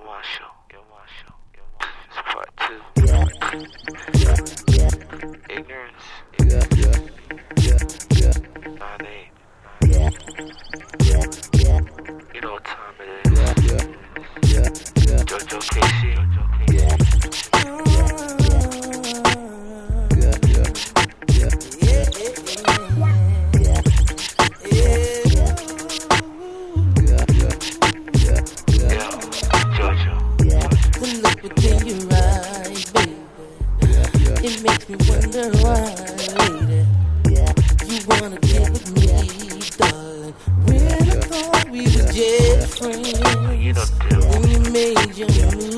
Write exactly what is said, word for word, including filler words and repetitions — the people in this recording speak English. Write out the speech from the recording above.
Marshall, yo Marshall, yo Marshall. It's part two. Ignorance. Yeah, yeah, yeah, yeah. Nine eight. Yeah, yeah, yeah. You know what time it is. Yeah, yeah, yeah, yeah. Jojo Casey. Yeah, yeah, yeah, yeah, yeah, yeah, Yo, Jojo. The look within your eyes, baby. It makes me wonder why, lady. You wanna get with me, darling. When I thought we was just friends. You know the deal. When you made your move.